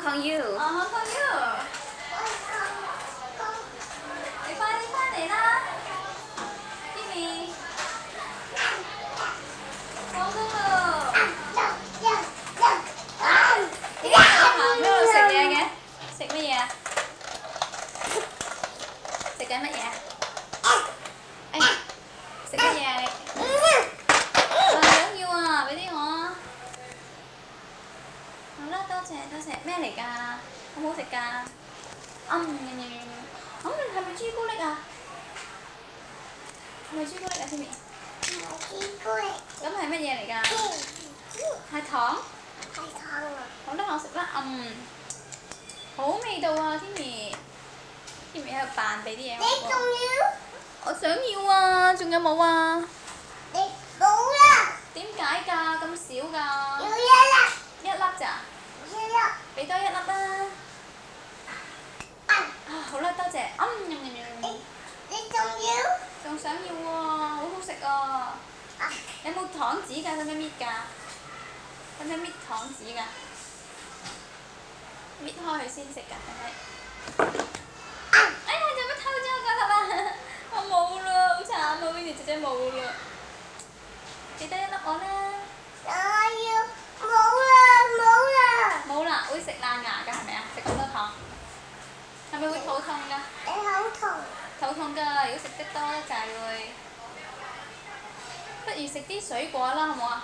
Kong You。 Hong Kong You。你快啲翻嚟啦 ，Timmy。放工咯。點解行喺度食嘢嘅？食乜嘢啊？食緊乜嘢啊？食乜嘢啊你？我想要啊，俾啲我啊！好啦，多謝多謝，咩嚟㗎？好唔好食㗎？係咪朱古力啊？係咪朱古力啊 ，Timmy？ 唔係朱古力。 咁係乜嘢嚟㗎？係糖。 係糖啊！ 好啦，我食啦，好味道啊 ，Timmy。Timmy 喺度扮俾啲嘢我。 你仲要？ 我想要啊，仲有冇啊？ 你冇啦！ 點解㗎？咁少㗎？ 要一粒。 一粒咋？ 一粒。 俾多一粒啦。好啦，多謝。 你仲要？ 仲想要喎，好好食啊！有冇糖紙㗎？使唔使搣㗎？使唔使搣糖紙㗎？搣開佢先食㗎，係咪？哎呀！做乜偷咗我嗰粒啊？我冇啦，好慘啊 ！Winnie 姐姐冇啦，俾多一粒我啦。 我要冇啦。 冇啦，會食爛牙㗎係咪啊？食咁多糖，係咪會肚痛㗎？ 你好痛。 肚痛㗎，如果食得多得滯會。不如食啲水果啦，好唔好啊？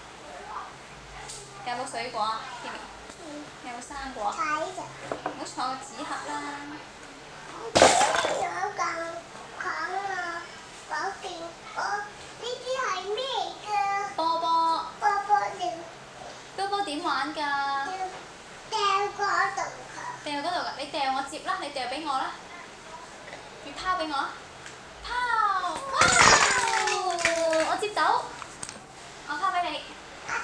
有冇水果啊 ，Timmy？有冇生果？ 睇咋？ 唔好坐個紙盒啦。 有嚿糖啊！嗰件呢啲係咩㗎？ 波波。 波波點？ 波波點玩㗎？ 掉嗰度㗎。 掉嗰度㗎，你掉我接啦，你掉俾我啦。你拋俾我啊！拋！哇！我接到，我拋俾你。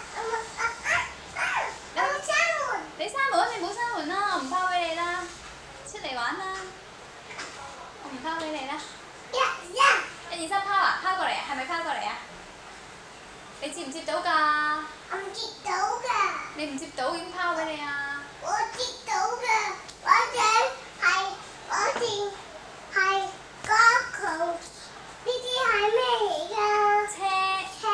我閂門。 你閂門，你唔好閂門啦，我唔拋俾你啦。出嚟玩啦！我唔拋俾你啦。1、2、3拋啊！拋過嚟啊！係咪拋過嚟啊？你接唔接到㗎？ 我唔接到㗎。 你唔接到點拋俾你啊？ 我接到㗎，我淨係嗰球。呢啲係咩嚟㗎？車。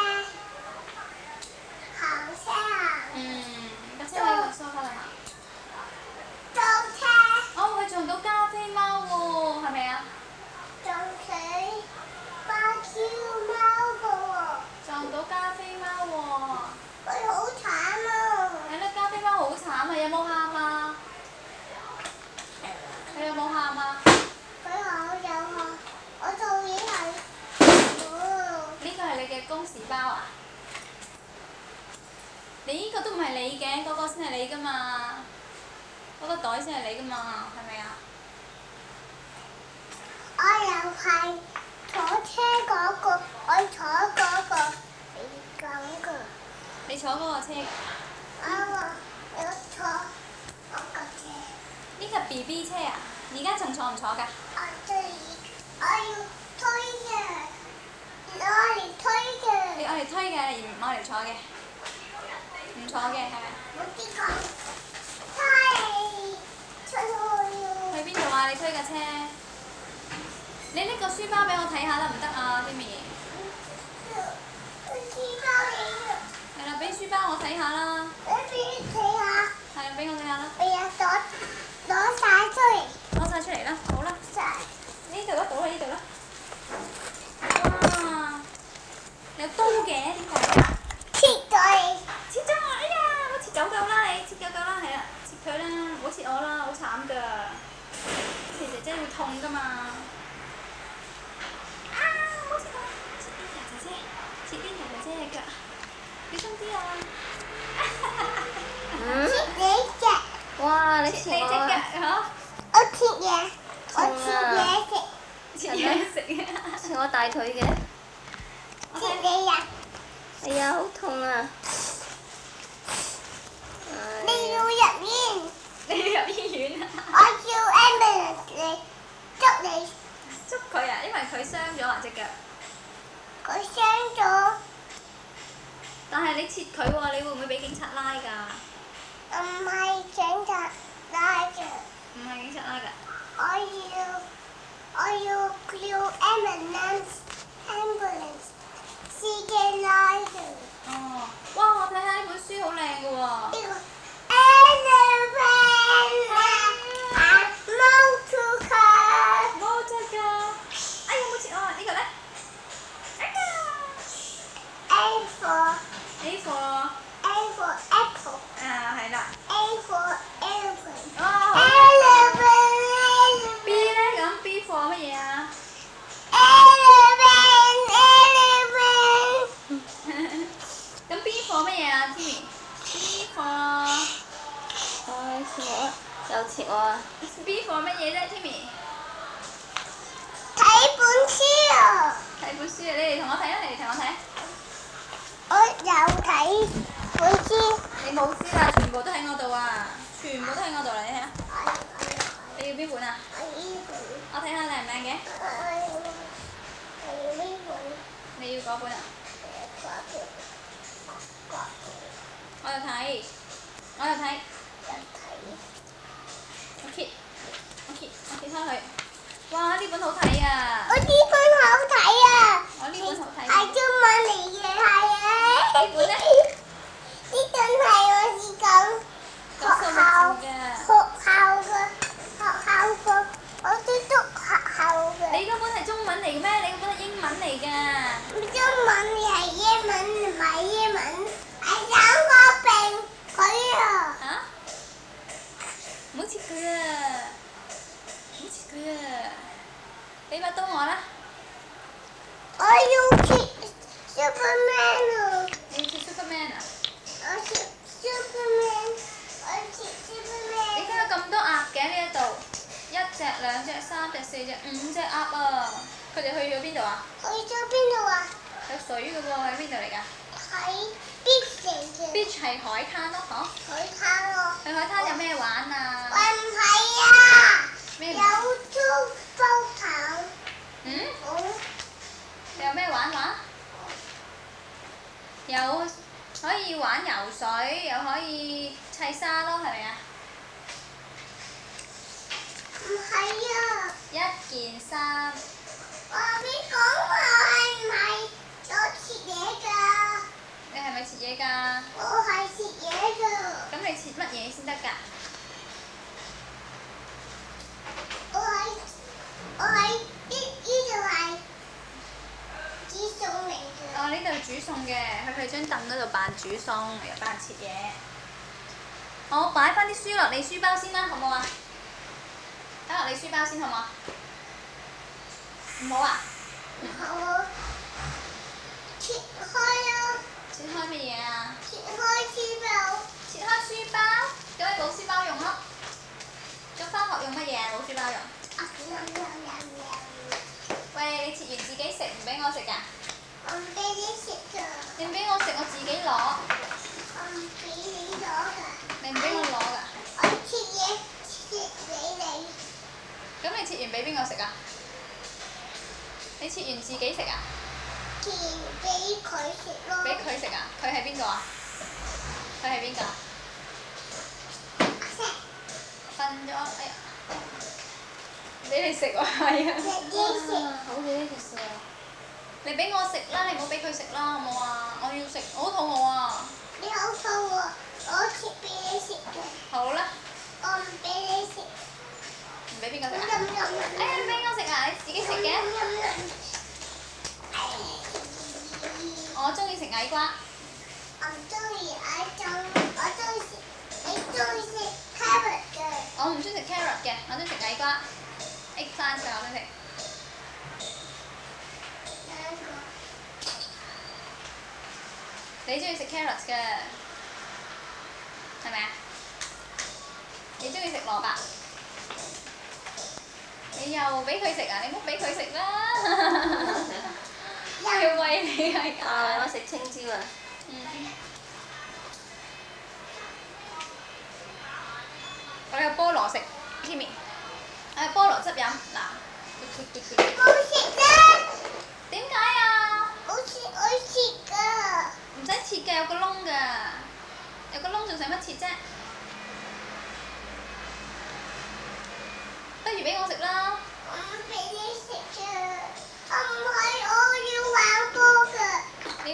行車啊！ 架車喺個梳化度行。 撞車。 哦，佢撞到加菲貓喎，係咪啊？ 撞死巴超貓㗎喎。 撞到加菲貓喎。 佢好慘啊！ 係啦，加菲貓好慘啊！有冇喊啊？佢有冇喊啊？ 佢好有啊！我做嘢係。 呢個係你嘅公事包啊？你呢個都唔係你嘅，嗰個先係你㗎嘛？嗰個袋先係你㗎嘛？係咪啊？ 我又係坐車嗰個，我坐嗰個你講㗎。 你坐嗰個車。 我坐嗰個車。 呢個 BB 車啊？而家仲坐唔坐㗎？ 我要推嘅，攞嚟推嘅。 你愛嚟推嘅，而唔愛嚟坐嘅。唔坐嘅係咪？ 我啲講推出去。 去邊度啊？你推架車？你拎個書包俾我睇下得唔得啊 ，Timmy？ 書包嚟㗎。 係啦，俾書包我睇下啦。 俾你睇下。 係啊，俾我睇下啦。 哎呀，攞晒出嚟。 攞晒出嚟啦，好啦。 晒。 呢度啦，倒喺呢度啦。哇！有刀嘅，點解㗎？ 切咗你。 切咗我，哎呀！我切狗狗啦，你切狗狗啦，係啦，切佢啦，唔好切我啦，好慘㗎。切姐姐會痛㗎嘛。啊！唔好切我，切邊條姐姐？切邊條姐姐嘅腳？小心啲啊！ 切你隻。 哇！你切你隻腳嚇？ 我切嘢。我切嘢食。 切嘢食啊！ 似我大腿嘅。 切你呀！ 哎呀，好痛啊！ 你要入院。 你要入醫院啊？ 我叫 ambulance 嚟捉你。 捉佢啊！因為佢傷咗啊隻腳。 佢傷咗。 但係你切佢喎，你會唔會俾警察拉㗎？ 唔係警察， 拉嘅。 唔係警察拉㗎。 我要叫 ambulance 司機拉嘅。 哦，哇！我睇下呢本書好靚嘅喎。 呢個 motor car。 motor car。哎呀，冇切啊！呢個咧？哎呀 A for apple。 啊，係啦。 A for elephant。 哦。 elephant。 B 咧咁 B for 乜嘢啊？ elephant。 咁 B for 乜嘢啊 Timmy？B for 唉，切我啦，又切我啊！ B for 乜嘢啫 Timmy？ 睇本書啊！ 睇本書啊！你哋同我睇啊！你哋同我睇。 我有睇本書。 你冇書啦，全部都喺我度啊！全部都喺我度啦，你睇下。你要邊本啊？我睇下靚唔靚嘅。你要嗰本啊？我又睇，我又睇。我揭開佢。哇！呢本好睇啊！ 我呢本好睇啊！ 我呢本好睇。 係中文嚟嘅，係啊！ 呢本咧？ 呢本係我是講學校嘅，我都讀學校嘅。 你嗰本係中文嚟嘅咩？你嗰本係英文嚟㗎。 中文係英文，唔係英文，係兩個並佢啊！ 嚇？唔好切佢啊！唔好切佢啊！俾把刀我啦。 我要切 Superman 啊！ 你要切 Superman 啊？ 我切 Superman，我切 Superman。 點解有咁多鴨嘅呢一度？1隻、2隻、3隻、4隻、5隻鴨啊！佢哋去咗邊度啊？ 去咗邊度啊？ 有水嘅喎，喺邊度嚟㗎喺 beach 嚟嘅。 ？Beach 係海灘咯，嗬？ 海灘咯。 去海灘有咩玩啊？ 喂，唔係啊！ 咩？ 有珠寶頭。 嗯？ 好。 你有咩玩話？有可以玩游水，又可以砌沙咯，係咪啊？ 唔係啊！ 一件衫。 我你講我係咪我切嘢㗎？ 你係咪切嘢㗎？ 我係切嘢㗎。 咁你切乜嘢先得㗎？ 我喺呢度係煮餸嚟嘅。 哦，呢度煮餸嘅，佢去張凳嗰度扮煮餸，又扮切嘢。我擺翻啲書落你書包先啦，好唔好啊？擺落你書包先好唔好？唔好啊？ 好。切開啊！ 切開乜嘢啊？ 切開書包。 切開書包，咁你冇書包用咯。咁返學用乜嘢啊？冇書包用。喂，你切完自己食，唔俾我食㗎？ 我唔俾你食㗎。 你唔俾我食，我自己攞。 我唔俾你攞㗎。 你唔俾我攞㗎？ 我切嘢切俾你。 咁你切完俾邊個食啊？你切完自己食啊？ 切俾佢食咯。 俾佢食啊？佢係邊個啊？佢係邊個啊？瞓咗，哎呀！俾你食喎，係啊！ 好嘅呢件事啊！ 你俾我食啦，你唔好俾佢食啦，好冇啊？我要食，我好肚餓啊！ 你好肚餓，我切俾你食嘅。 好啦。 我唔俾你食。 唔俾邊個食啊？哎呀，俾我食啊！你自己食嘅。我中意食矮瓜。 我唔中意矮粽，我中意食。你中意食 carrot 嘅？ 我唔中意食 carrot 嘅，我中意食矮瓜。eggplant 嘅我中意食。你中意食 carrot 嘅，係咪啊？你中意食蘿蔔？你又俾佢食啊！你唔好俾佢食啦！要餵你係㗎。 我食青椒啊！ 我有菠蘿食 ，Timmy。菠蘿汁飲嗱。 冇食啦！ 點解啊？ 我切㗎。 唔使切嘅，有個窿㗎，有個窿仲使乜切啫？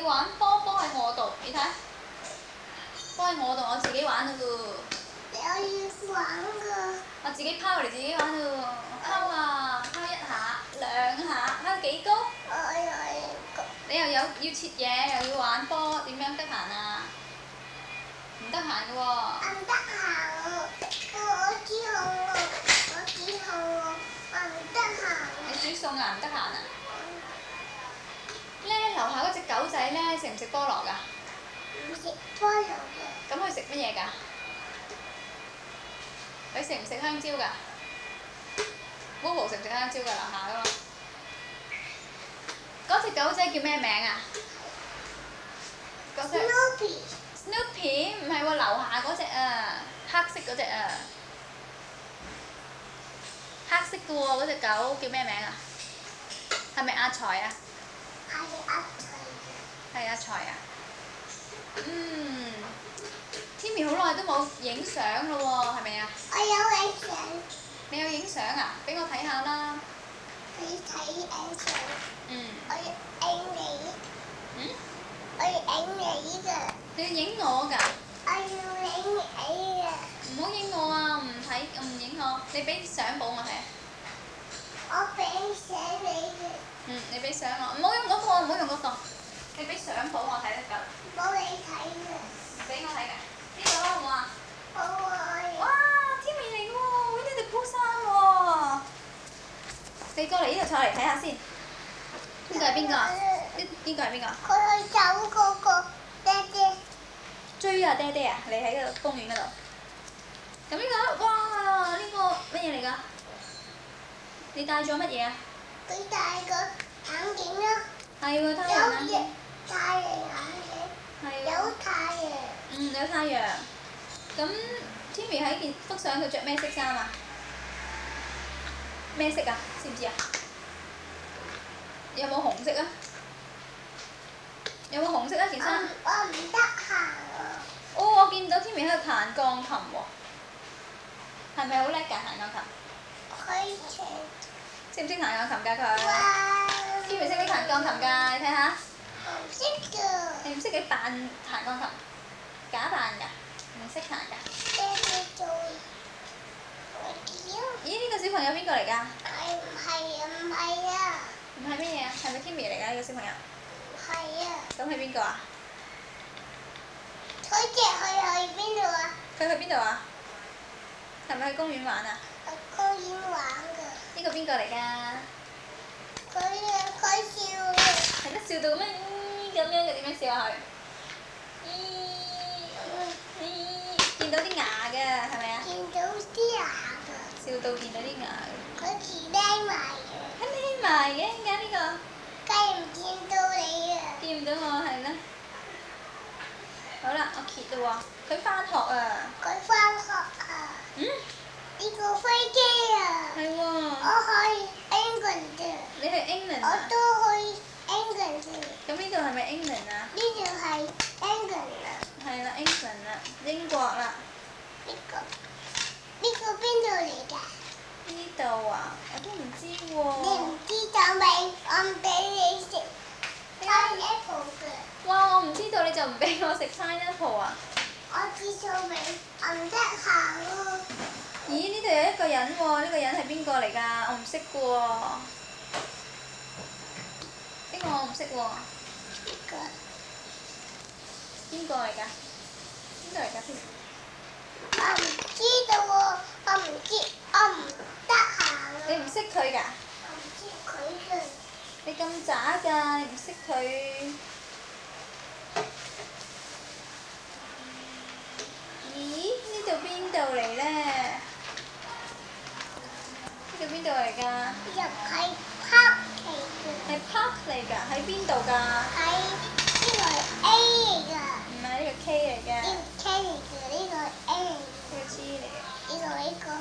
玩波，波喺我度，你睇。波喺我度，我自己玩嘅喎。 我要玩㗎。 我自己拋嚟自己玩嘅喎，拋啊，拋一下、兩下，拋到幾高？你又有要切嘢，又要玩波，點樣得閒啊？唔得閒嘅喎。 唔得閒我煮餸我唔得閒。 你煮餸啊？唔得閒啊？咧樓下嗰只狗仔咧食唔食菠蘿㗎？ 唔食菠蘿嘅。 咁佢食乜嘢㗎？佢食唔食香蕉㗎？Bobo食唔食香蕉㗎？樓下嗰個。嗰只狗仔叫咩名啊？嗰隻。Snoopy 唔係喎，樓下嗰只啊，黑色嗰只啊，黑色嘅喎，嗰只狗叫咩名啊？係咪阿財啊？ 係阿財。 係阿財啊。Timmy 好耐都冇影相咯喎，係咪啊？ 我有影相。 你有影相啊？俾我睇下啦。 你睇影相。我要影你。我要影你㗎。 你要影我㗎？ 我要影你㗎。 唔好影我啊！唔影我，你俾相簿我睇。 我俾相你嘅。 你俾相我，唔好用嗰個，唔好用嗰個。你俾相簿我睇得㗎。 冇你睇㗎。 唔俾我睇㗎。呢個啦好唔好啊？ 好啊！ 哇 ！Timmy 嚟喎，呢條鋪衫喎。你過嚟呢度坐嚟睇下先。呢個係邊個啊？呢個係邊個？ 佢去走嗰個爹爹。 追啊爹爹啊！你喺個公園嗰度。咁呢個，哇！呢個乜嘢嚟㗎？你帶咗乜嘢啊？ 佢戴個眼鏡啦。 係喎，太陽眼鏡。 太陽眼鏡。 係喎。 有太陽。 有太陽。咁 Timmy 喺件幅相佢着咩色衫啊？咩色啊？知唔知啊？有冇紅色啊？有冇紅色啊件衫？ 我唔得閒啊。 我見到 Timmy 喺度彈鋼琴喎。係咪好叻㗎彈鋼琴？識唔識彈鋼琴㗎佢？Timmy 識唔識彈鋼琴㗎？你睇下。 唔識㗎。 你唔識你扮彈鋼琴？假扮㗎？唔識彈㗎？咦？呢個小朋友邊個嚟㗎？ 唔係啊。 唔係咩嘢啊？係咪 Timmy 嚟㗎呢個小朋友？ 係啊。 咁係邊個啊？ 佢去邊度啊？ 佢去邊度啊？係咪去公園玩啊？ 去公園玩㗎。 呢個邊個嚟㗎？ 佢笑啊。 係得笑到咩？咁樣嘅點樣笑啊佢？見到啲牙㗎係咪啊？ 見到啲牙㗎。 笑到見到啲牙㗎。 佢黐匿埋嘅。 匿埋嘅點解呢個？ 梗係唔見到你啊！ 見唔到我係啦。好啦，我揭啦喎，佢返學啊！ 佢返學啊！呢個飛機啊！ 係喎。 我去 England 嘅。 你去 England 我啊？ 都去 England 嘅。 咁呢度係咪 England 啊？ 呢度係 England 啊。 係啦，England 啦，英國啦。 呢個邊度嚟㗎？ 呢度啊，我都唔知喎。 你唔知就未，我唔俾你食 pineapple 嘅。 哇！我唔知道你就唔俾我食 pineapple 啊？ 我知道未，我唔得閒喎。 咦？呢度有一個人喎，呢個人係邊個嚟㗎？我唔識嘅喎。呢個我唔識喎。邊個嚟㗎？邊個嚟㗎？ 我唔知道喎，我唔得閒。 你唔識佢㗎？ 我唔知佢嘅。 你咁渣㗎，你唔識佢？咦？呢度邊度嚟咧？呢度邊度嚟㗎？ 入係 park 嚟嘅。 係 park 嚟㗎，喺邊度㗎？ 係呢個係 A 嚟㗎。 唔係呢個 K 嚟嘅。 呢個 K 嚟嘅，呢個係 A 嚟嘅。 呢個 G 嚟嘅。 呢個。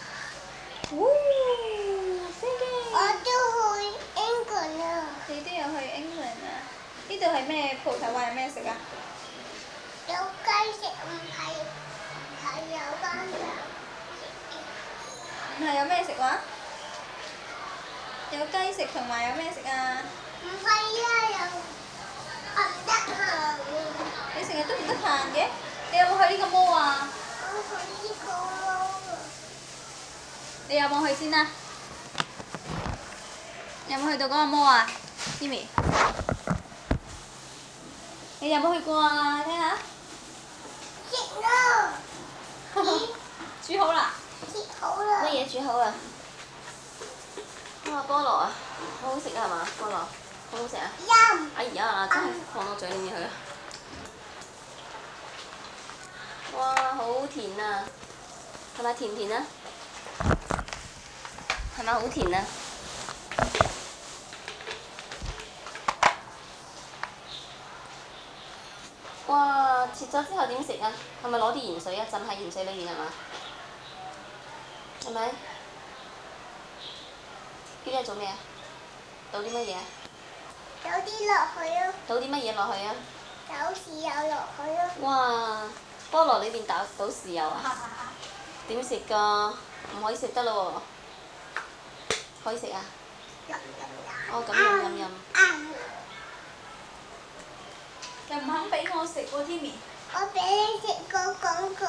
飛機。 我都去 England 啊。 你都有去 England 啊？呢度係咩鋪頭啊？有咩食啊？ 有雞食，唔係有班長。 唔係有咩食話？有雞食同埋有咩食啊？ 唔係啊，我唔得閒慢嘅？你有冇去呢個摩啊？ 我去呢個咯。 你有冇去先啊？有冇去到嗰個摩啊 ，Timmy？你有冇去過啊？睇下。 切咯。 煮好啦。 切好啦。 乜嘢煮好啊？哇！菠蘿啊，好好食啊係嘛？菠蘿，好好食啊！ 飲。 哎呀，真係放到嘴裡面去啊！哇，好甜啊！係咪甜唔甜啊？係咪好甜啊？哇！切咗之後點食啊？係咪攞啲鹽水啊？浸喺鹽水裡面係嘛？係咪？叫你做咩啊？倒啲乜嘢啊？ 有啲落去啊。 倒啲乜嘢落去啊？ 有豉油落去啊。 哇！菠蘿裏邊倒豉油啊？點食㗎？唔可以食得咯喎！可以食啊？哦，咁飲。 又唔肯俾我食喎 ，Timmy。 我俾你食個廣告，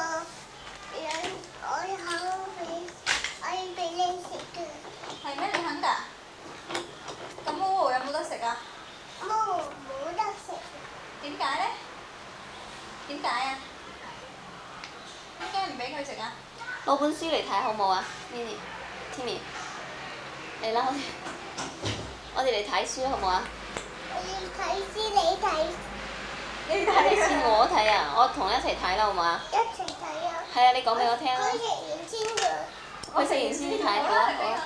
我要俾你食嘅。 係咩？你肯㗎？咁摩有冇得食啊？ 冇得食。 點解咧？點解啊？點解唔俾佢食啊？ 攞本書嚟睇好冇啊 ？Timmy，嚟啦，我哋嚟睇書好冇啊？ 我要睇書，你睇。 你先我睇啊！我同你一齊睇啦，好冇啊？ 一齊睇啊！ 係啊，你講俾我聽啦。 佢食完先㗎。 佢食完先睇，好啊好啊。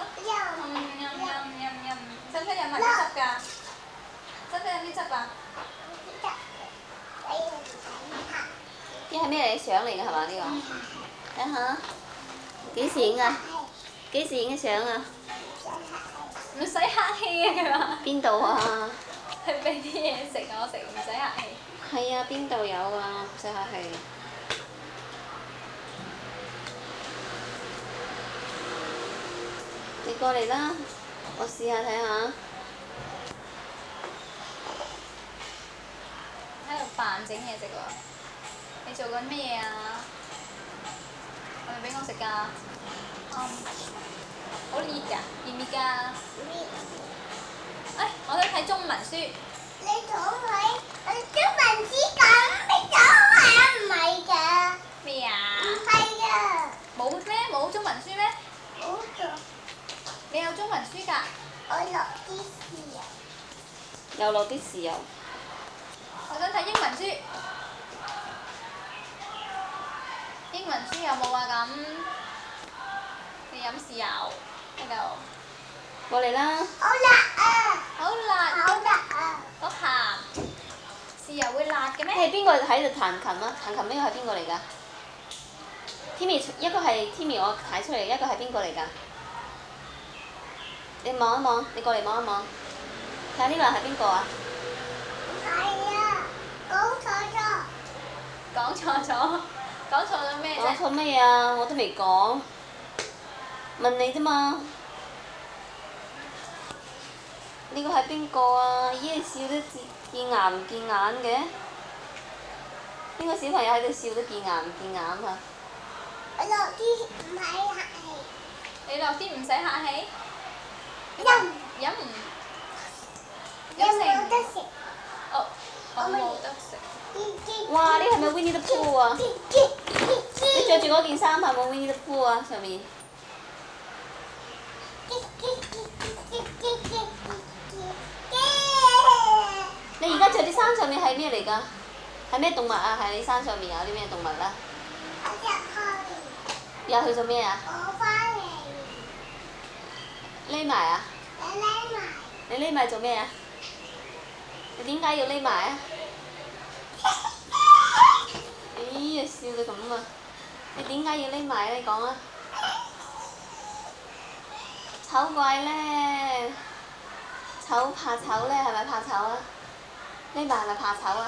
使唔使飲埋啲汁㗎？使唔使飲啲汁啊？ 呢係咩相嚟㗎係嘛？呢個？睇下。幾時影啊？幾時影嘅相啊？ 唔使客氣啊！佢話。 邊度啊？ 佢俾啲嘢食我食，唔使客氣。 係啊，邊度有啊？唔使客氣。你過嚟啦，我試下睇下。 喺度扮整嘢食喎，你做緊咩嘢啊？係咪俾我食㗎？好熱㗎，熱唔熱㗎？哎，我想睇中文書。 你講佢，中文書咁你講啊？唔係㗎。 咩啊？ 唔係㗎。 冇咩？冇中文書咩？ 冇㗎。 你有中文書㗎？ 我落啲豉油。 又落啲豉油。 我想睇英文書。英文書有冇啊？咁你飲豉油喺度。 過嚟啦！ 好辣啊！ 好辣！ 好辣啊！ 好鹹。豉油會辣嘅咩？ 係邊個喺度彈琴啊？彈琴呢個係邊個嚟㗎 ？Timmy 一個係 Timmy 我睇出嚟，一個係邊個嚟㗎？你望一望，你過嚟望一望，睇下呢個係邊個啊？ 係啊，講錯咗。 講錯咗，講錯咗咩啫？ 講錯咩啊？我都未講，問你啫嘛。呢個係邊個啊？咦，你笑得見牙唔見眼嘅？邊個小朋友喺度笑得見牙唔見眼啊？ 我落啲唔係客氣。 你落啲唔使客氣。飲唔？ 有冇得食？ 哦，我冇得食。 哇！呢係咪 Winnie the Pooh 啊？你着住嗰件衫係冇 Winnie the Pooh 啊？上面。你而家着啲衫上面係咩嚟㗎？係咩動物啊？係你衫上面有啲咩動物啊？ 我入去做咩啊？ 我翻嚟。 匿埋啊！ 你匿埋。 你匿埋做咩啊？你點解要匿埋啊？哎呀，笑到咁啊！你點解要匿埋啊？你講啊！醜怪咧，怕醜咧，係咪怕醜啊？匿埋係咪怕醜啊？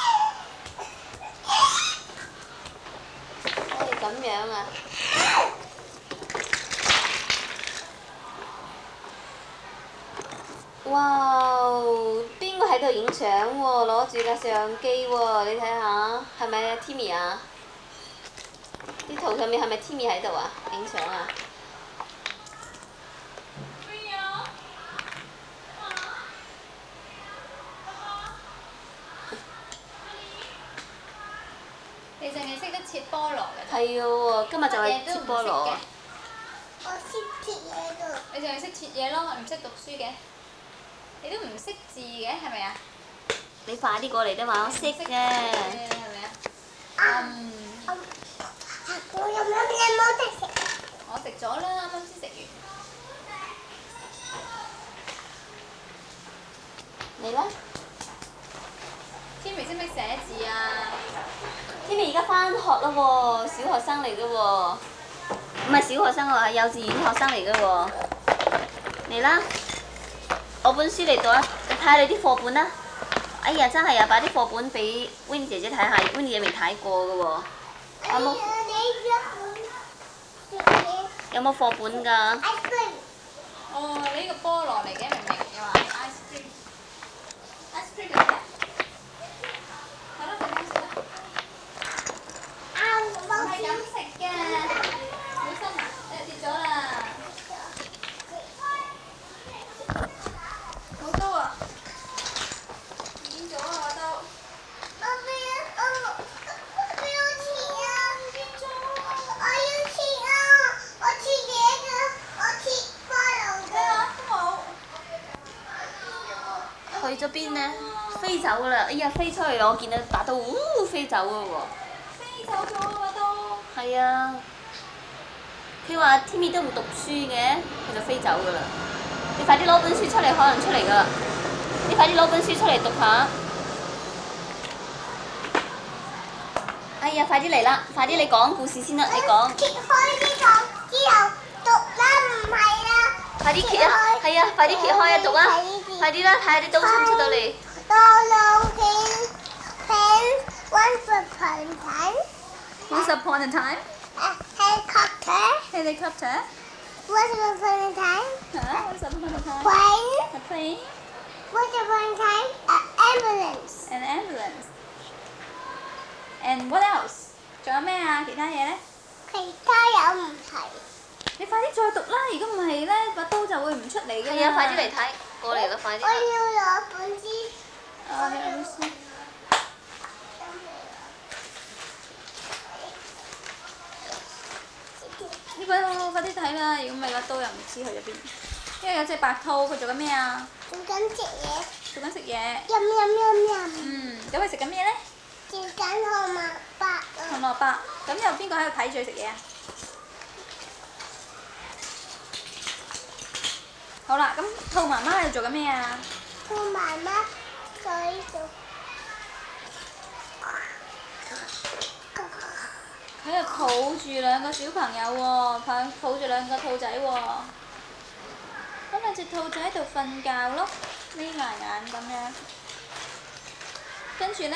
哎，咁樣啊！哇！邊個喺度度影相喎，攞住架相機喎，你睇下，係咪 Timmy 啊？啲圖上面係咪 Timmy 喺度啊？影相啊！ 你淨係識得切菠蘿嘅。 係喎，今日就係切菠蘿。 我識切嘢㗎。 你淨係識切嘢咯，唔識讀書嘅。你都唔識字嘅，係咪啊？ 你快啲過嚟啫嘛，我識嘅。 係咪啊？ 我有冇你冇得食？ 我食咗啦，啱啱先食完。 你啦 Timmy 識唔識寫字啊 ？Timmy 而家翻學啦喎，小學生嚟嘅喎，唔係小學生喎，係幼稚園學生嚟嘅喎。嚟啦，攞本書嚟讀啊！你睇下你啲課本啦。哎呀，真係啊，把啲課本俾 Winnie 姐姐睇下，Winnie 姐未睇過嘅喎。有冇？有冇課本㗎？ 哦，呢個菠蘿嚟嘅，明明又話 ice cream。ice cream 嚟嘅。係咯，你點食啊？唔係咁食嘅，小心啊！跌咗啦。好多啊！剪咗啊都。 去咗邊呢？飛走啦！哎呀，飛出去啦！我見到把刀，飛走啦喎！ 飛走咗啊把刀！ 係啊，佢話 Timmy 都唔讀書嘅，佢就飛走噶啦。你快啲攞本書出嚟，可能出嚟噶啦！你快啲攞本書出嚟讀下。哎呀，快啲嚟啦！快啲你講故事先啦，你講。 揭開呢個之後讀啦，唔係啦。 快啲揭啊！係啊，快啲揭開啊，讀啊！快啲啦，睇下啲刀出唔出到嚟。 Once upon a time. Helicopter. Helicopter. Once upon a time. Huh? Once upon a time. Plane. A plane. Once upon a time. An ambulance. An ambulance. And what else? 仲有咩啊？其他嘢咧？ 其他有唔係。 你快啲再讀啦！如果唔係咧，把刀就會唔出嚟㗎啦。 係啊，快啲嚟睇，過嚟啦，快啲啦。 我要攞本書。 你攞本書。呢個快啲睇啦！如果唔係把刀又唔知去咗邊。因為有隻白兔，佢做緊咩啊？ 做緊食嘢。 做緊食嘢。咁佢食緊咩咧？ 食緊紅蘿蔔啊！ 紅蘿蔔。咁有邊個喺度睇住佢食嘢啊？好啦，咁兔媽媽喺度做緊咩啊？ 兔媽媽喺度。 佢係抱住兩個小朋友喎，抱住兩個兔仔喎。咁兩隻兔仔喺度瞓覺咯，眯埋眼咁樣。跟住呢？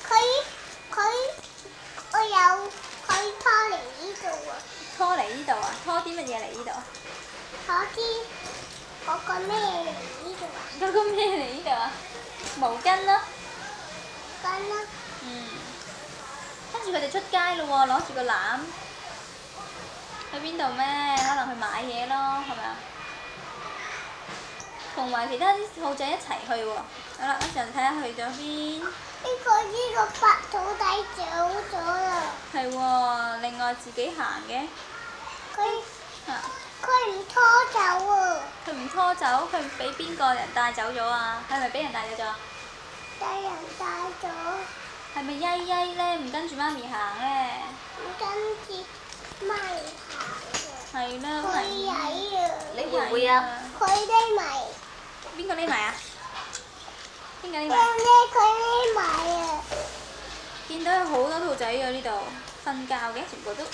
佢拖嚟呢度啊！ 拖嚟呢度啊？拖啲乜嘢嚟呢度啊？ 拖啲嗰個咩嚟呢度啊？ 嗰個咩嚟呢度啊？毛巾咯。 巾啦。 跟住佢哋出街咯喎，攞住個籃。去邊度咩？可能去買嘢咯，係咪啊？同埋其他啲兔仔一齊去喎。好啦，嗰時候睇下去咗邊。 呢個白兔仔走咗啦。 係喎，另外自己行嘅。 佢唔拖走喎。 佢唔拖走，佢俾邊個人帶走咗啊？係咪俾人帶走咗？ 俾人帶咗。 係咪曳曳咧？唔跟住媽咪行咧？ 唔跟住媽咪行嘅。 係啦， 佢曳啊！ 你會唔會啊？ 佢匿埋。 邊個匿埋啊？邊個匿埋？ 佢匿埋啊！ 見到有好多兔仔喺呢度瞓覺嘅，全部都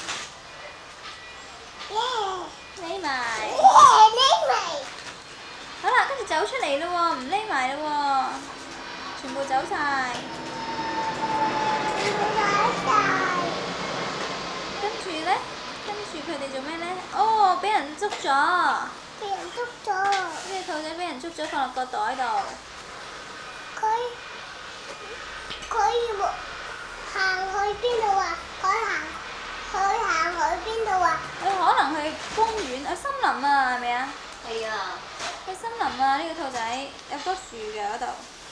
匿埋。 匿埋。 好啦，跟住走出嚟咯喎，唔匿埋咯喎，全部走晒。跟住呢？跟住佢哋做咩呢？哦，俾人捉咗。 俾人捉咗。 呢隻兔仔俾人捉咗，放落個袋度。 佢邊度啊？佢行去邊度啊？ 佢可能去公園啊，森林啊，係咪啊？ 係啊。 去森林啊！呢、個兔仔有棵樹嘅嗰度。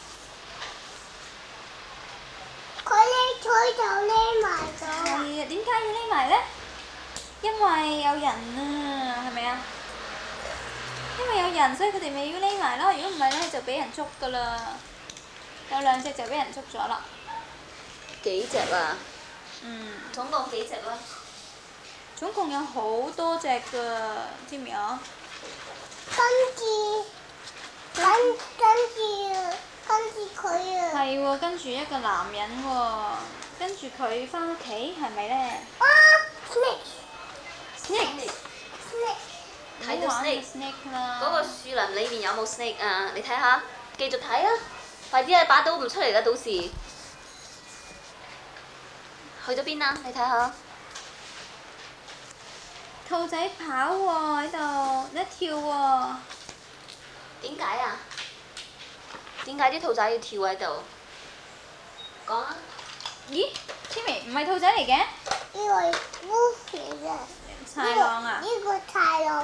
佢就匿埋咗。 係啊，點解要匿埋呢？因為有人啊，係咪啊？因為有人，所以佢哋咪要匿埋咯。如果唔係咧，就俾人捉噶啦。有2隻就俾人捉咗啦。 幾隻啊？ 嗯。 總共幾隻啊？ 總共有好多隻㗎，知唔知啊？ 跟住佢啊！ 係喎，跟住一個男人喎，跟住佢翻屋企係咪咧？ 啊 snake 睇到 snake 啦。 嗰個樹林裏面有冇 snake 啊？你睇下，繼續睇啊！快啲啊！把刀唔出嚟啦，到時去咗邊啊？你睇下。 兔仔跑喎喺度，一跳喎。 點解啊？點解啲兔仔要跳喺度？講啊！ 咦 ，Timmy 唔係兔仔嚟嘅？ 呢個係烏皮嘅。 豺狼啊！ 呢個豺狼。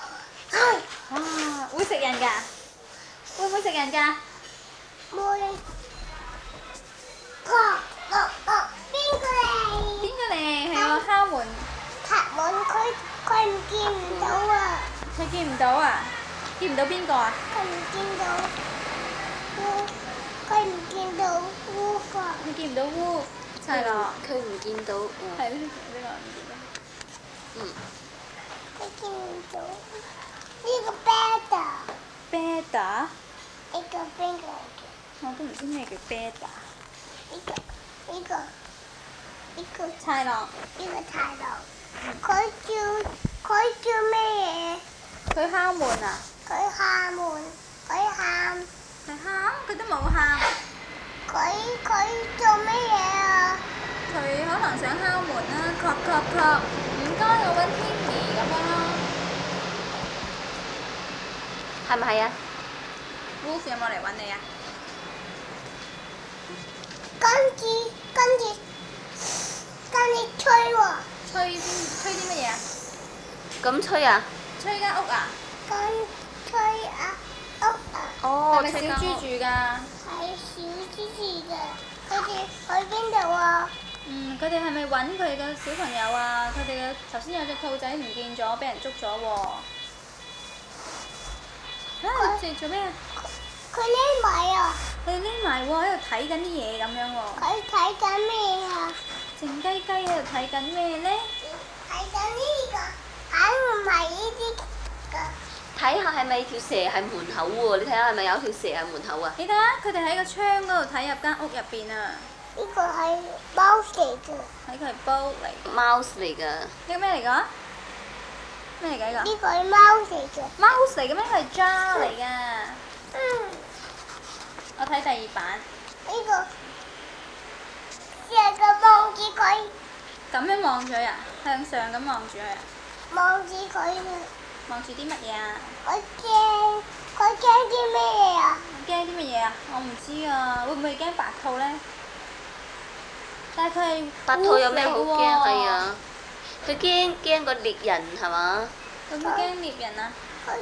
哇！會食人㗎？會唔會食人㗎？ 會。邊個嚟？ 邊個嚟？係我敲門。 拍門，佢唔見唔到啊！ 佢見唔到啊？見唔到邊個啊？ 佢唔見到烏，佢唔見到烏㗎。 你見唔到烏豺狼？ 佢唔見到。 係呢個唔見到。 嗯。 佢見唔到呢個 Bear？ 呢個邊個嚟嘅？ 我都唔知咩叫 bear。 呢個豺狼。 呢個豺狼，佢叫咩嘢？ 佢敲門啊！ 佢喊門，佢喊。 佢喊？佢都冇喊。 佢做咩嘢啊？ 佢可能想敲門啦，knock。唔該，我揾 Timmy 咁樣咯。 係咪係啊？ Wolf 有冇嚟揾你啊？ 跟住吹喎。 吹啲乜嘢啊？ 咁吹啊？ 吹間屋啊？ 吹啊屋啊！ 哦， 係咪小豬住㗎？ 係小豬住嘅，佢哋去邊度啊？ 佢哋係咪揾佢嘅小朋友啊？佢哋嘅頭先有隻兔仔唔見咗，俾人捉咗喎。你哋做咩啊？ 佢匿埋啊！ 佢哋匿埋喎，喺度睇緊啲嘢咁樣喎。 佢睇緊咩啊？ 靜雞雞喺度睇緊咩呢？ 睇緊呢個，係唔係呢啲㗎？ 睇下係咪條蛇喺門口喎？你睇下係咪有條蛇喺門口啊？ 你睇下，佢哋喺個窗嗰度睇入間屋入邊啊！ 呢個係貓嚟㗎。 睇佢係煲嚟。 貓嚟㗎。 呢個咩嚟㗎？咩嚟㗎呢個？ 呢個係貓嚟㗎。 貓嚟嘅咩？佢係 jar 嚟㗎。我睇第2版。 呢個成個望住佢， 咁樣望住佢啊？向上咁望住佢啊？ 望住佢啊！ 望住啲乜嘢啊？ 佢驚啲咩嘢啊？ 驚啲乜嘢啊？我唔知啊，會唔會驚白兔呢？但係佢係白兔有咩好驚？係係啊，佢驚個獵人係嘛？ 佢會驚獵人啊？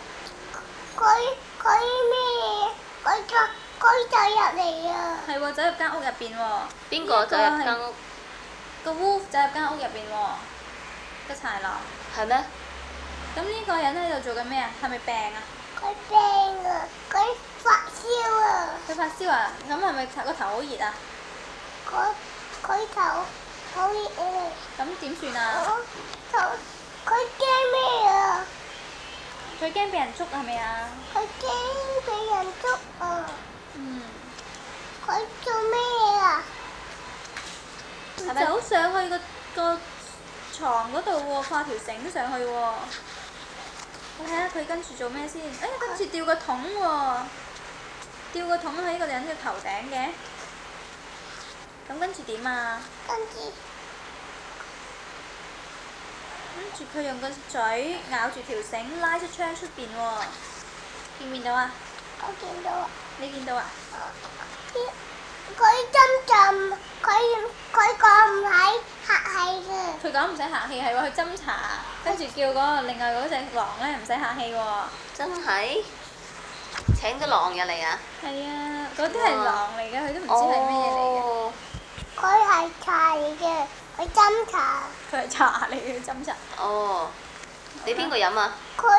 佢咩？佢就入嚟啊！ 係喎，走入間屋入邊喎。 邊個走入間屋？ 個 wolf 走入間屋入邊喎，個豺狼。 係咩？ 咁呢個人喺度做緊咩啊？係咪病啊？ 佢病啊！佢發燒啊！ 佢發燒啊？咁係咪個頭好熱啊？ 佢頭好熱啊！ 咁點算啊？ 佢驚咩啊？ 佢驚俾人捉係咪啊？ 佢驚俾人捉啊！佢做咩啊？ 係咪走上去個床嗰度喎？掛條繩上去喎。你睇下佢跟住做咩先？哎呀，跟住吊個桶喎，吊個桶喺個人嘅頭頂嘅。咁跟住點啊？ 跟住佢用個嘴咬住條繩，拉出窗出邊喎。見唔見到啊？ 我見到啊！ 你見到啊？ 佢針針，佢佢講唔係客氣嘅。 佢講唔使客氣係喎，佢斟茶，跟住叫嗰個另外嗰隻狼咧唔使客氣喎。 真係請咗狼入嚟啊！ 係啊，嗰啲係狼嚟嘅，佢都唔知係咩嘢嚟嘅。 哦， 佢係茶嚟嘅，佢斟茶。 佢係茶嚟嘅斟茶。 哦，俾邊個飲啊？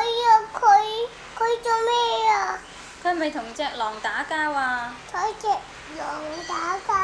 佢做咩啊？ 佢係咪同隻狼打交啊？ 佢隻狼打交